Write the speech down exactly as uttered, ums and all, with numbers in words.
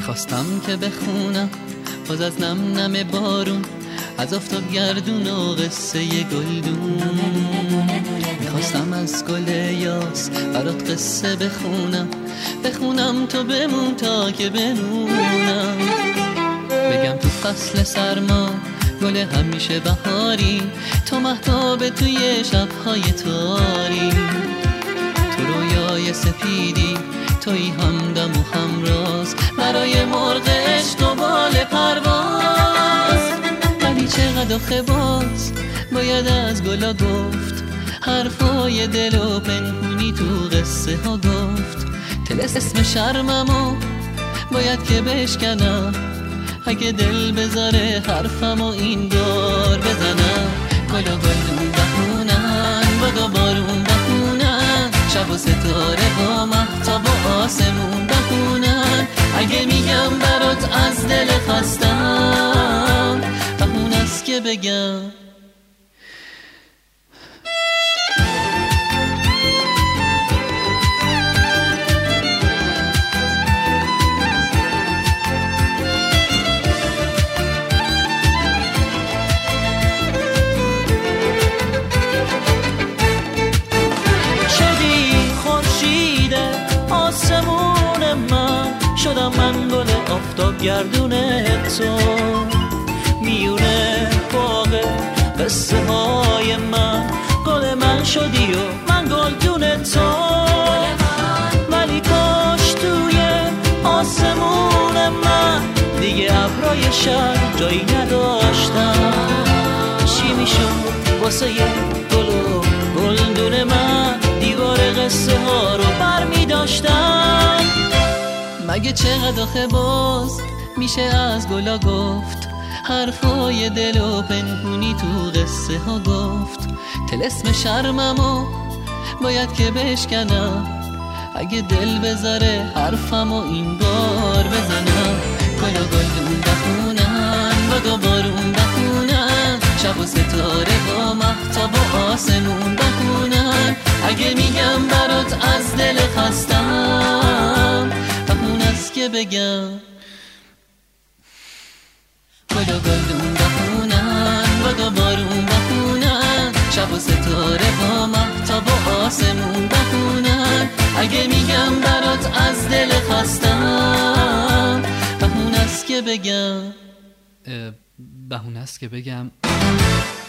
میخواستم که بخونم باز از نم نم بارون، از آفتاب گردون و قصه گلدون. میخواستم از گل یاس برات قصه بخونم، بخونم تو بمون تا که بمونم. بگم تو فصل سرما گل همیشه بهاری، تو مهتاب توی شبهای تاری. تو رویای سپیدی توی همدم و همراز، برای مرغ عشق و بال پرواز. ولی چقدر آخه باز باید از گلا گفت، حرفای دل و پنهونی تو قصه ها گفت. طلسم شرممو باید که بشکنم، اگه دل بذاره حرفمو این دار بزنم. گلا گلدون بخونن، باد و بارون بخونن، شب و ستاره با مهتاب و آسمون بخونن. اگه میگم برات از دل خستم، بخون است که بگم. شدم من گل آفتاب گردون تو، میونه باغ قصه های من. گل من شدی و من گلدون تو، ولی کاش توی آسمون من دیگه ابرای شب جایی نداشتم. چی میشد واسه گل و گلدون من، دیوار قصه ها رو بر میداشتم. مگه چقدر آخه باز میشه از گلا گفت، حرفای دل و پنهونی تو قصه ها گفت. طلسم شرممو باید که بشکنم، اگه دل بذاره حرفمو این بار بزنم. گلا گلدون بخونن، باد و بارون بخونن، شب و ستاره با مهتاب و آسمون بخونن. اگه میگم برات از دل خستم، بخون است که بگم. گل و گلدون بخونن، باد و بارون بخونن، شب و ستاره با مهتاب و آسمون بخونن. اگه میگم برات از دل خستم، بخون است که بگم. بهونه است که بگم